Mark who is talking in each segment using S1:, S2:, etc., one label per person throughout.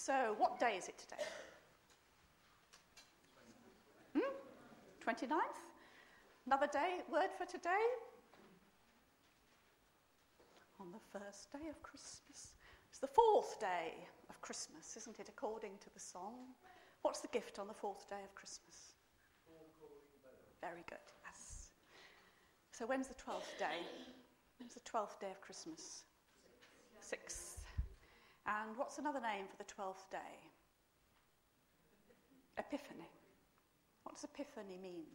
S1: So, what day is it today? 29th? Another day, word for today? On the first day of Christmas. It's the fourth day of Christmas, isn't it, according to the song? What's the gift on the fourth day of Christmas? Very good, yes. So when's the 12th day? When's the 12th day of Christmas? 6th. And what's another name for the 12th day? Epiphany. What does Epiphany mean?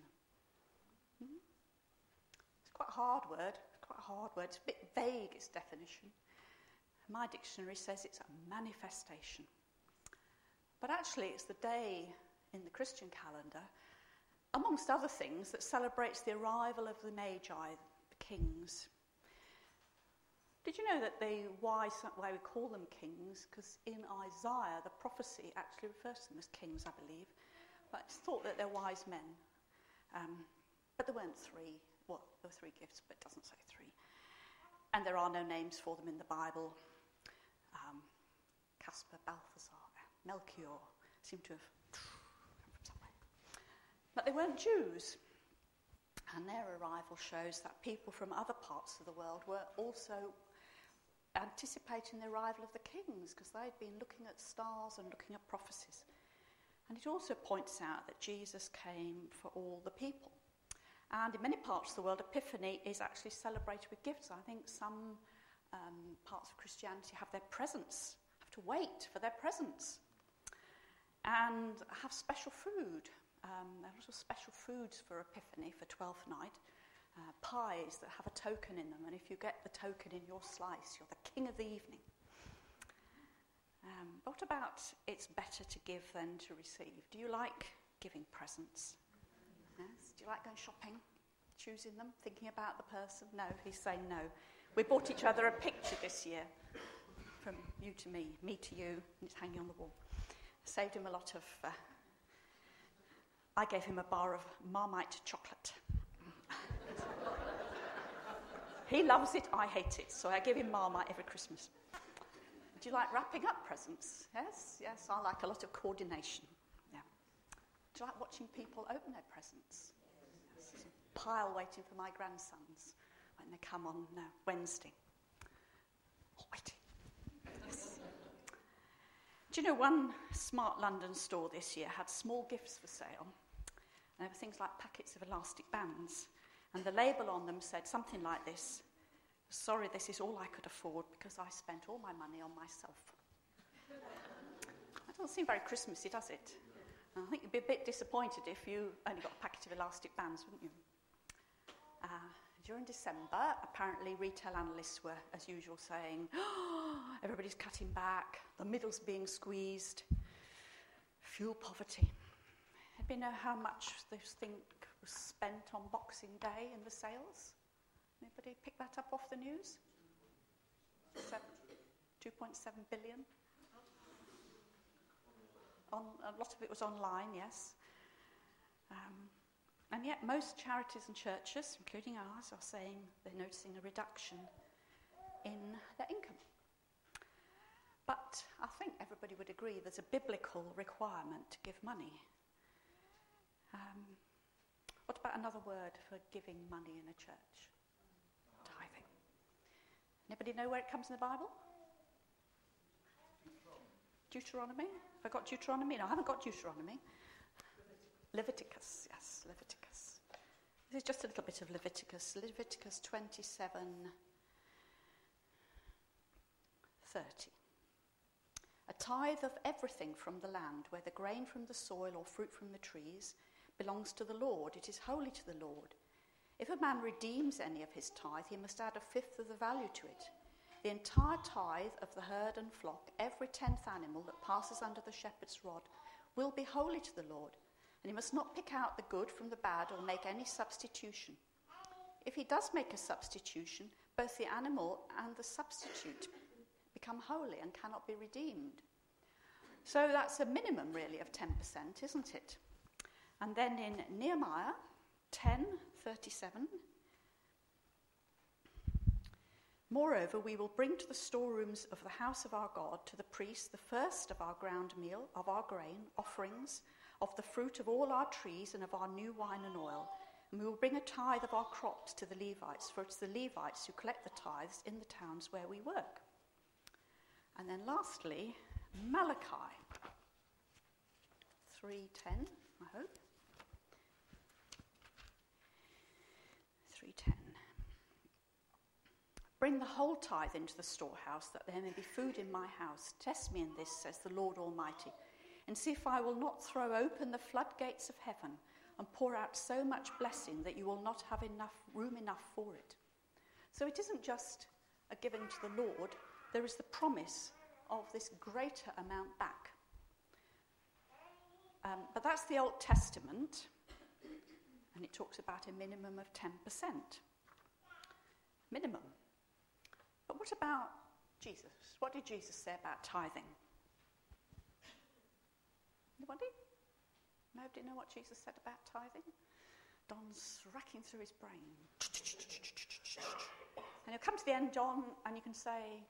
S1: It's quite a hard word. It's a bit vague, its definition. My dictionary says it's a manifestation. But actually, it's the day in the Christian calendar, amongst other things, that celebrates the arrival of the Magi, the kings. Did you know that why we call them kings? Because in Isaiah, the prophecy actually refers to them as kings, I believe. But it's thought that they're wise men. But there weren't three. Well, there were three gifts, but it doesn't say three. And there are no names for them in the Bible. Caspar, Balthazar, Melchior seem to have come from somewhere. But they weren't Jews. And their arrival shows that people from other parts of the world were also anticipating the arrival of the kings, because they'd been looking at stars and looking at prophecies. And it also points out that Jesus came for all the people. And in many parts of the world, Epiphany is actually celebrated with gifts. I think some parts of Christianity have their presents, have to wait for their presents, and have special food. There are also special foods for Epiphany, for Twelfth Night. Pies that have a token in them, and if you get the token in your slice, you're the king of the evening. What about it's better to give than to receive? Do you like giving presents? Yes. Do you like going shopping, choosing them, thinking about the person? No, he's saying no. We bought each other a picture this year, from you to me to you, and it's hanging on the wall. Saved him a lot of... I gave him a bar of Marmite chocolate. He loves it, I hate it, so I give him Marmite every Christmas. Do you like wrapping up presents? Yes, I like a lot of coordination. Yeah. Do you like watching people open their presents? Yes, there's a pile waiting for my grandsons when they come on Wednesday. Oh, waiting. Yes. Do you know one smart London store this year had small gifts for sale? And there were things like packets of elastic bands. And the label on them said something like this: "Sorry, this is all I could afford because I spent all my money on myself." That doesn't seem very Christmassy, does it? And I think you'd be a bit disappointed if you only got a packet of elastic bands, wouldn't you? During December, apparently retail analysts were, as usual, saying, everybody's cutting back, the middle's being squeezed, fuel poverty. Anybody know how much they think was spent on Boxing Day in the sales? Anybody pick that up off the news? 2.7 billion. A lot of it was online, yes. And yet most charities and churches, including ours, are saying they're noticing a reduction in their income. But I think everybody would agree there's a biblical requirement to give money. What about another word for giving money in a church? Tithing. Anybody know where it comes in the Bible? Deuteronomy? Have I got Deuteronomy? No, I haven't got Deuteronomy. Leviticus, yes, Leviticus. This is just a little bit of Leviticus. Leviticus 27:30. A tithe of everything from the land, whether grain from the soil or fruit from the trees, belongs to the Lord. It is holy to the Lord. If a man redeems any of his tithe, he must add a fifth of the value to it. The entire tithe of the herd and flock, every 10th animal that passes under the shepherd's rod, will be holy to the Lord, and he must not pick out the good from the bad or make any substitution. If he does make a substitution, both the animal and the substitute become holy and cannot be redeemed. So that's a minimum, really, of 10%, isn't it? And then in Nehemiah 10:37, Moreover, we will bring to the storerooms of the house of our God, to the priests, the first of our ground meal, of our grain, offerings, of the fruit of all our trees, and of our new wine and oil. And we will bring a tithe of our crops to the Levites, for it's the Levites who collect the tithes in the towns where we work. And then lastly, Malachi 3:10, I hope. 3:10. Bring the whole tithe into the storehouse, that there may be food in my house. Test me in this, says the Lord Almighty, and see if I will not throw open the floodgates of heaven and pour out so much blessing that you will not have room enough for it. So it isn't just a giving to the Lord, there is the promise of this greater amount back. But that's the Old Testament, and it talks about a minimum of 10%. Minimum. But what about Jesus? What did Jesus say about tithing? Anybody? Nobody know what Jesus said about tithing? Don's racking through his brain. And you'll come to the end, John, and you can say,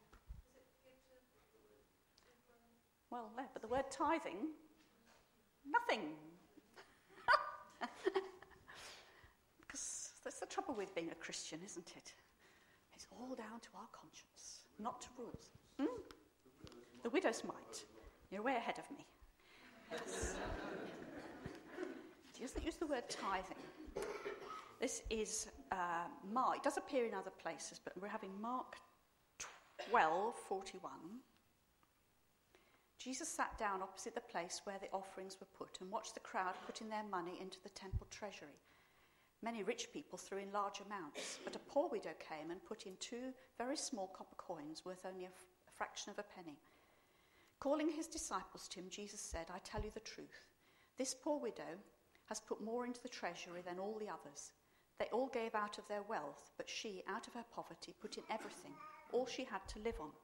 S1: well, there, but the word tithing, nothing. Because that's the trouble with being a Christian, isn't it? It's all down to our conscience, not to rules. The widow's mite. You're way ahead of me. Yes. He doesn't use the word tithing. This is Mark. It does appear in other places, but we're having Mark 12:41. Jesus sat down opposite the place where the offerings were put and watched the crowd putting their money into the temple treasury. Many rich people threw in large amounts, but a poor widow came and put in 2 very small copper coins worth only a fraction of a penny. Calling his disciples to him, Jesus said, I tell you the truth. This poor widow has put more into the treasury than all the others. They all gave out of their wealth, but she, out of her poverty, put in everything, all she had to live on.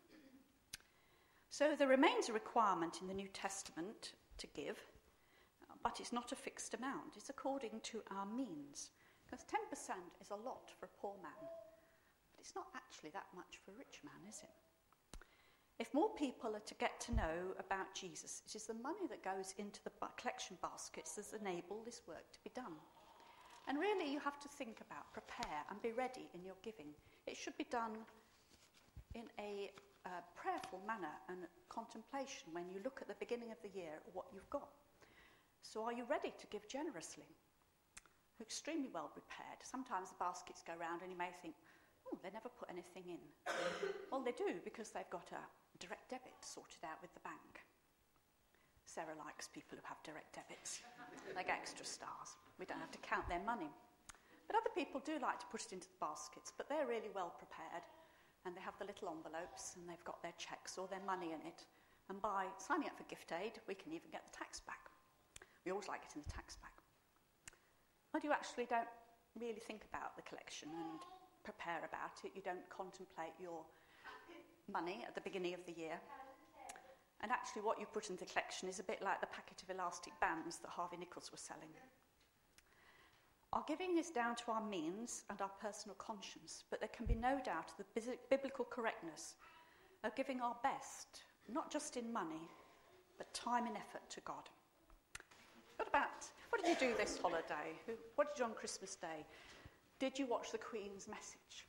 S1: So there remains a requirement in the New Testament to give, but it's not a fixed amount. It's according to our means. Because 10% is a lot for a poor man, but it's not actually that much for a rich man, is it? If more people are to get to know about Jesus, it is the money that goes into the collection baskets that enable this work to be done. And really you have to think about, prepare and be ready in your giving. It should be done in a prayerful manner and contemplation when you look at the beginning of the year at what you've got. So are you ready to give generously? Extremely well prepared. Sometimes the baskets go round and you may think, oh, they never put anything in. Well, they do, because they've got a direct debit sorted out with the bank. Sarah likes people who have direct debits. They get extra stars. We don't have to count their money. But other people do like to put it into the baskets, but they're really well prepared, and they have the little envelopes, and they've got their cheques or their money in it. And by signing up for gift aid, we can even get the tax back. We always like getting the tax back. But you actually don't really think about the collection and prepare about it. You don't contemplate your money at the beginning of the year. And actually what you put into the collection is a bit like the packet of elastic bands that Harvey Nichols was selling. Our giving is down to our means and our personal conscience, but there can be no doubt of the biblical correctness of giving our best, not just in money, but time and effort to God. What did you do this holiday? What did you do on Christmas Day? Did you watch the Queen's message?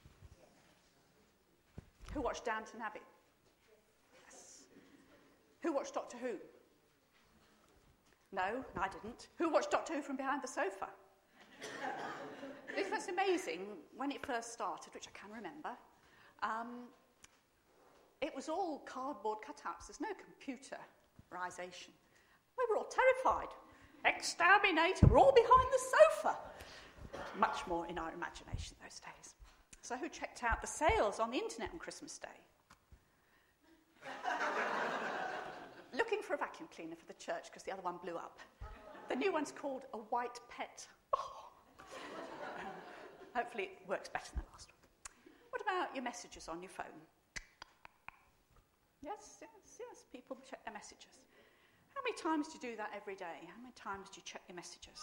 S1: Who watched Downton Abbey? Yes. Who watched Doctor Who? No, I didn't. Who watched Doctor Who from behind the sofa? It was amazing when it first started, which I can remember. It was all cardboard cutouts. There's no computerisation. We were all terrified. Exterminator, we're all behind the sofa. Much more in our imagination those days. So who checked out the sales on the internet on Christmas Day? Looking for a vacuum cleaner for the church because the other one blew up. The new one's called a white pet. Oh. Hopefully it works better than the last one. What about your messages on your phone? Yes, people check their messages. How many times do you do that every day? How many times do you check your messages?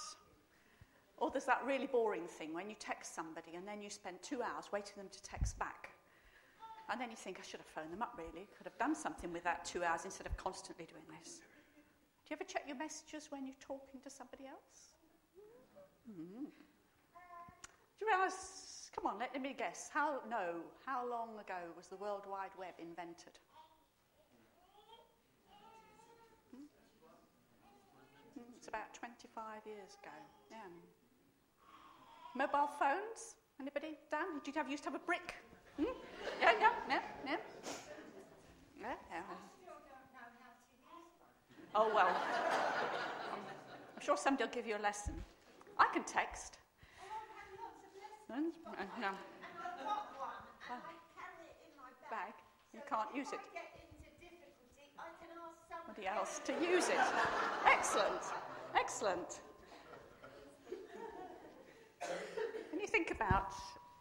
S1: Or there's that really boring thing when you text somebody and then you spend 2 hours waiting for them to text back. And then you think, I should have phoned them up, really. Could have done something with that 2 hours instead of constantly doing this. Do you ever check your messages when you're talking to somebody else? Mm-hmm. Do you realise, come on, let me guess, how long ago was the World Wide Web invented? It's about 25 years ago, yeah. Mobile phones? Anybody? Dan, did you used to have a brick? Hmm? Yeah.
S2: I still don't know how to use one.
S1: Oh, well. I'm sure somebody will give you a lesson. I can text.
S2: I don't have lots of lessons.
S1: No.
S2: And I've got one, and I carry it in my bag.
S1: You can't use it.
S2: If I get into difficulty, I can ask somebody
S1: Else to use it. Excellent. When you think about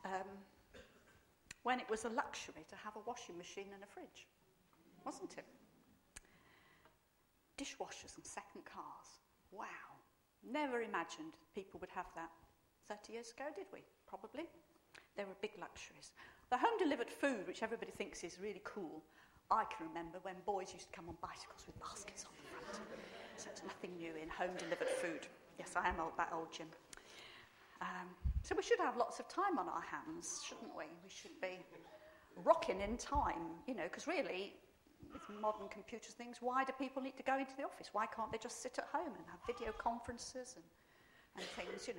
S1: when it was a luxury to have a washing machine and a fridge, wasn't it? Dishwashers and second cars. Wow. Never imagined people would have that 30 years ago, did we? Probably. They were big luxuries. The home-delivered food, which everybody thinks is really cool, I can remember when boys used to come on bicycles with baskets on the front. So it's nothing new in home-delivered food. Yes, I am that old, Jim. So we should have lots of time on our hands, shouldn't we? We should be rocking in time, because really, with modern computers things, why do people need to go into the office? Why can't they just sit at home and have video conferences and things,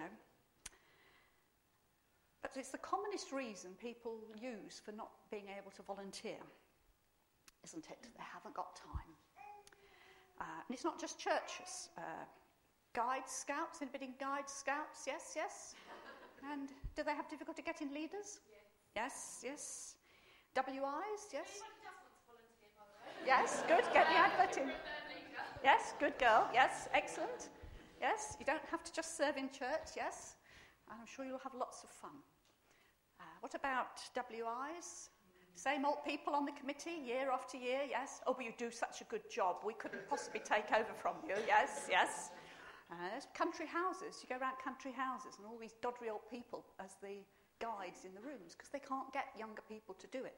S1: But it's the commonest reason people use for not being able to volunteer, isn't it? They haven't got time. And it's not just churches. Guides, scouts, anybody in guides, scouts? Yes. And do they have difficulty getting leaders? Yes. WIs, yes?
S3: Anyone who does want to volunteer, by the way.
S1: Yes, good, get the advert in. Yes, good girl, yes, excellent. Yes, you don't have to just serve in church, yes. I'm sure you'll have lots of fun. What about WIs? Same old people on the committee, year after year, yes. Oh, but you do such a good job, we couldn't possibly take over from you, yes. There's country houses. You go around country houses and all these doddery old people as the guides in the rooms because they can't get younger people to do it.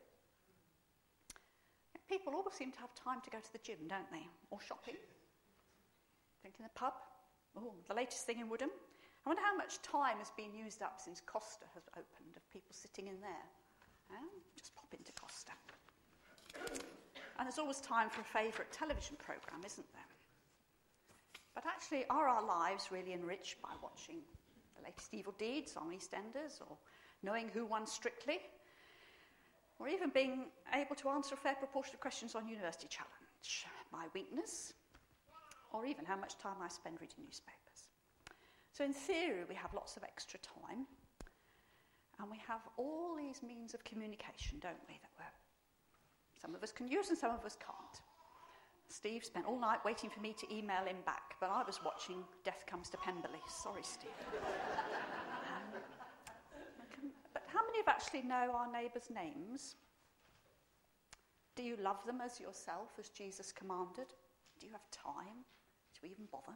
S1: People always seem to have time to go to the gym, don't they? Or shopping. Drink in the pub. Oh, the latest thing in Woodham. I wonder how much time has been used up since Costa has opened of people sitting in there. Just pop into Costa. And there's always time for a favourite television programme, isn't there? But actually, are our lives really enriched by watching the latest Evil Deeds on EastEnders, or knowing who won Strictly, or even being able to answer a fair proportion of questions on University Challenge, my weakness, or even how much time I spend reading newspapers? So in theory, we have lots of extra time, and we have all these means of communication, don't we, that some of us can use and some of us can't. Steve spent all night waiting for me to email him back, but I was watching Death Comes to Pemberley. Sorry, Steve. But how many of you actually know our neighbours' names? Do you love them as yourself, as Jesus commanded? Do you have time to even bother?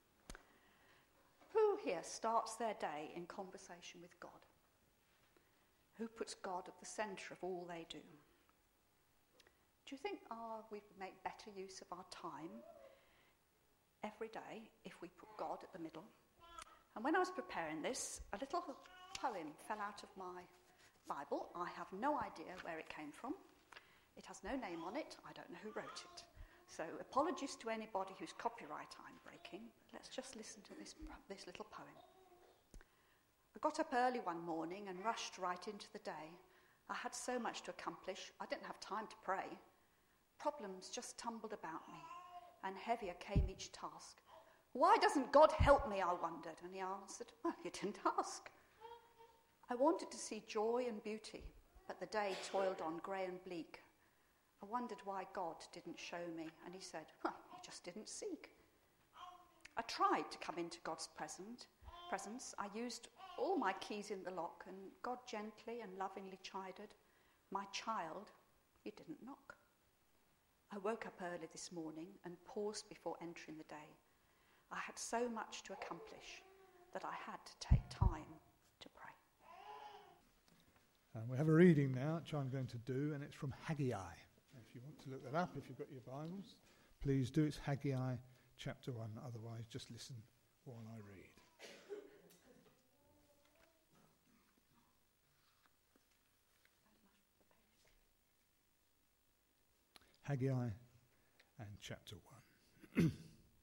S1: Who here starts their day in conversation with God? Who puts God at the centre of all they do? Do you think we would make better use of our time every day if we put God at the middle? And when I was preparing this, a little poem fell out of my Bible. I have no idea where it came from. It has no name on it. I don't know who wrote it. So apologies to anybody whose copyright I'm breaking. Let's just listen to this little poem. I got up early one morning and rushed right into the day. I had so much to accomplish, I didn't have time to pray. Problems just tumbled about me, and heavier came each task. Why doesn't God help me, I wondered, and he answered, well, you didn't ask. I wanted to see joy and beauty, but the day toiled on grey and bleak. I wondered why God didn't show me, and he said, well, you just didn't seek. I tried to come into God's presence. I used all my keys in the lock, and God gently and lovingly chided, my child, you didn't knock. I woke up early this morning and paused before entering the day. I had so much to accomplish that I had to take time to pray.
S4: We have a reading now, which I'm going to do, and it's from Haggai. If you want to look that up, if you've got your Bibles, please do. It's Haggai chapter 1. Otherwise, just listen while I read. Haggai and chapter 1.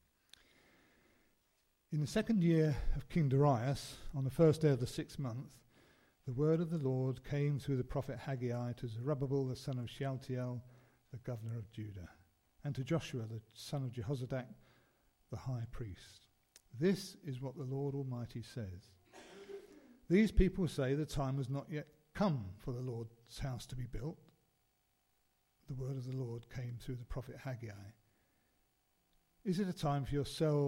S4: In the second year of King Darius, on the first day of the 6th month, the word of the Lord came through the prophet Haggai to Zerubbabel the son of Shealtiel, the governor of Judah, and to Joshua the son of Jehozadak, the high priest. This is what the Lord Almighty says. These people say the time has not yet come for the Lord's house to be built. The word of the Lord came through the prophet Haggai. Is it a time for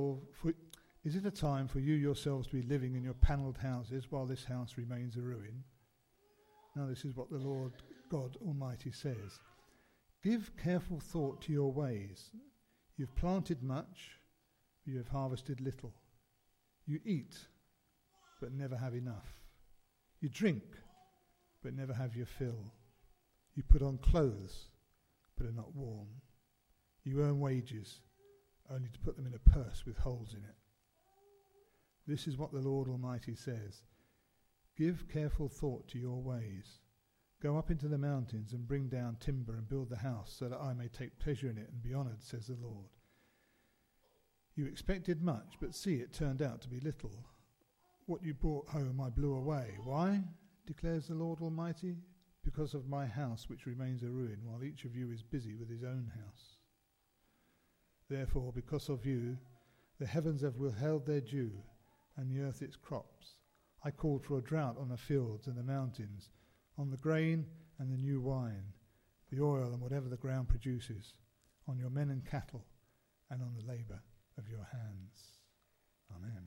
S4: you yourselves to be living in your panelled houses while this house remains a ruin? Now this is what the Lord God Almighty says. Give careful thought to your ways. You've planted much, but you have harvested little. You eat, but never have enough. You drink, but never have your fill. You put on clothes, but are not warm. You earn wages, only to put them in a purse with holes in it. This is what the Lord Almighty says. Give careful thought to your ways. Go up into the mountains and bring down timber and build the house so that I may take pleasure in it and be honoured, says the Lord. You expected much, but see, it turned out to be little. What you brought home I blew away. Why? Declares the Lord Almighty. Because of my house which remains a ruin, while each of you is busy with his own house. Therefore, because of you, the heavens have withheld their dew, and the earth its crops. I called for a drought on the fields and the mountains, on the grain and the new wine, the oil and whatever the ground produces, on your men and cattle, and on the labour of your hands. Amen.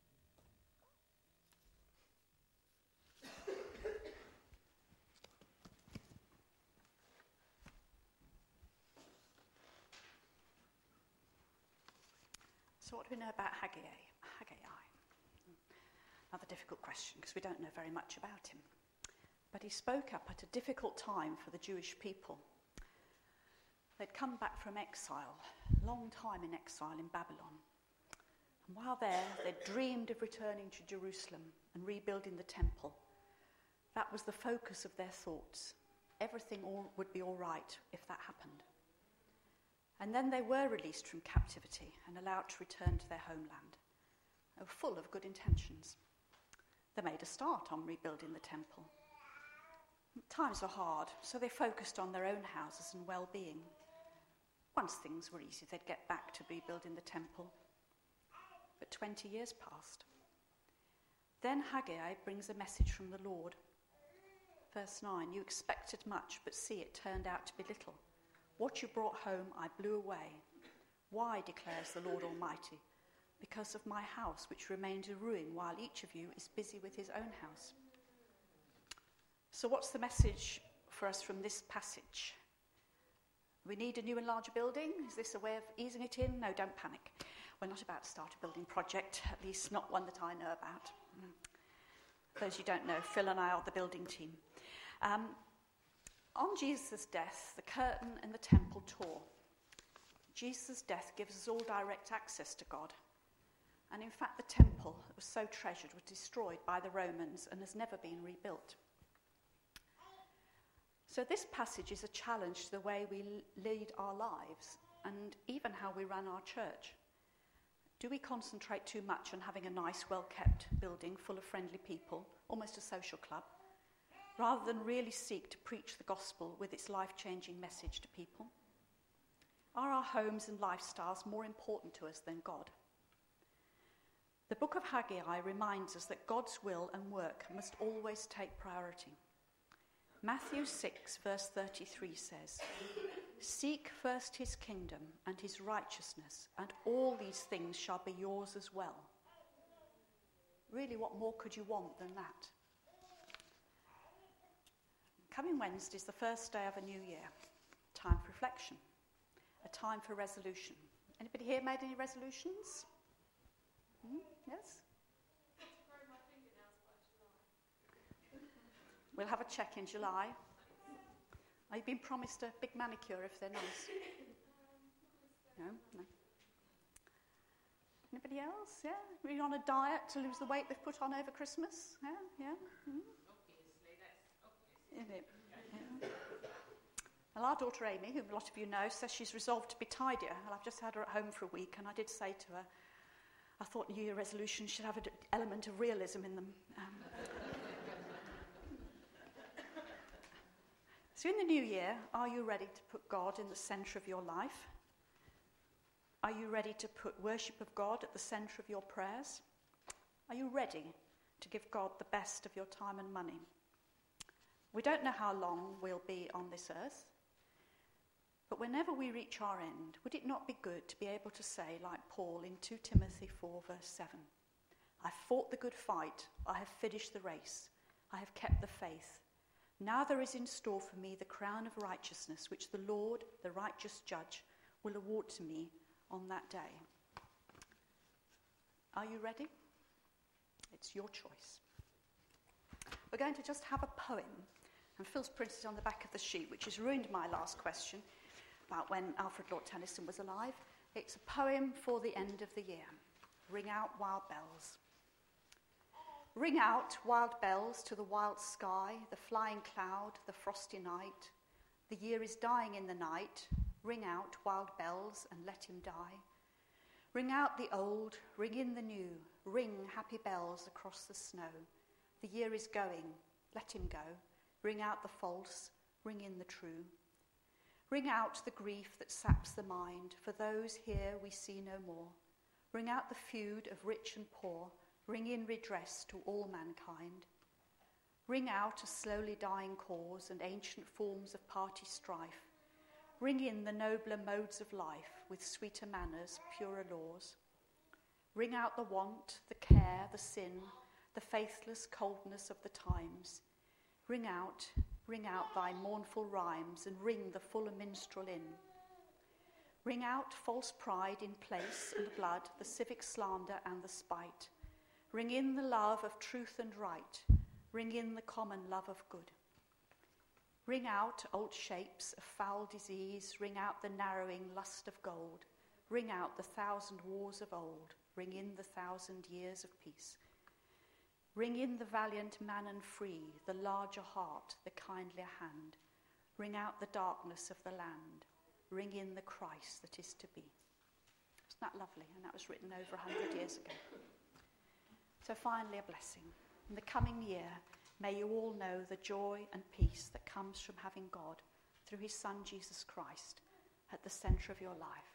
S1: So what do we know about Haggai? Another difficult question because we don't know very much about him. But he spoke up at a difficult time for the Jewish people. They'd come back from exile, long time in exile in Babylon. And while there, they dreamed of returning to Jerusalem and rebuilding the temple. That was the focus of their thoughts. Everything would be all right if that happened. And then they were released from captivity and allowed to return to their homeland. They were full of good intentions. They made a start on rebuilding the temple. Times were hard, so they focused on their own houses and well-being. Once things were easy, they'd get back to rebuilding the temple. But 20 years passed. Then Haggai brings a message from the Lord. Verse 9, you expected much, but see, it turned out to be little. What you brought home I blew away. Why, declares the Lord Almighty? Because of my house, which remains a ruin, while each of you is busy with his own house. So what's the message for us from this passage? We need a new and larger building? Is this a way of easing it in? No, don't panic. We're not about to start a building project, at least not one that I know about. Those you don't know, Phil and I are the building team. On Jesus' death, the curtain in the temple tore. Jesus' death gives us all direct access to God. And in fact, the temple that was so treasured was destroyed by the Romans and has never been rebuilt. So this passage is a challenge to the way we lead our lives and even how we run our church. Do we concentrate too much on having a nice, well-kept building full of friendly people, almost a social club, rather than really seek to preach the gospel with its life-changing message to people? Are our homes and lifestyles more important to us than God? The book of Haggai reminds us that God's will and work must always take priority. Matthew 6, verse 33 says, seek first his kingdom and his righteousness, and all these things shall be yours as well. Really, what more could you want than that? Coming Wednesday is the first day of a new year, time for reflection, a time for resolution. Anybody here made any resolutions? Yes? We'll have a check in July. I've been promised a big manicure if they're nice. No. Anybody else? Yeah? Are you on a diet to lose the weight they've put on over Christmas? Yeah? Mm-hmm. Isn't it? Yeah. Well, our daughter Amy, who a lot of you know, says she's resolved to be tidier. And I've just had her at home for a week, and I did say to her, I thought New Year resolutions should have an element of realism in them. So in the new year, are you ready to put God in the centre of your life? Are you ready to put worship of God at the centre of your prayers? Are you ready to give God the best of your time and money? We don't know how long we'll be on this earth, but whenever we reach our end, would it not be good to be able to say, like Paul in 2 Timothy 4 verse 7, I fought the good fight, I have finished the race, I have kept the faith. Now there is in store for me the crown of righteousness, which the Lord, the righteous judge, will award to me on that day. Are you ready? It's your choice. We're going to just have a poem, and Phil's printed on the back of the sheet, which has ruined my last question about when Alfred Lord Tennyson was alive. It's a poem for the end of the year. Ring out wild bells. Ring out wild bells to the wild sky, the flying cloud, the frosty night. The year is dying in the night. Ring out wild bells and let him die. Ring out the old, ring in the new. Ring happy bells across the snow. The year is going, let him go. Ring out the false, ring in the true. Ring out the grief that saps the mind. For those here we see no more. Ring out the feud of rich and poor. Ring in redress to all mankind. Ring out a slowly dying cause and ancient forms of party strife. Ring in the nobler modes of life with sweeter manners, purer laws. Ring out the want, the care, the sin, the faithless coldness of the times. Ring out thy mournful rhymes and ring the fuller minstrel in. Ring out false pride in place and blood, the civic slander and the spite. Ring in the love of truth and right. Ring in the common love of good. Ring out old shapes of foul disease. Ring out the narrowing lust of gold. Ring out the 1,000 wars of old. Ring in the 1,000 years of peace. Ring in the valiant man and free, the larger heart, the kindlier hand. Ring out the darkness of the land. Ring in the Christ that is to be. Isn't that lovely? And that was written over 100 years ago. So finally, a blessing. In the coming year, may you all know the joy and peace that comes from having God, through his Son, Jesus Christ, at the centre of your life.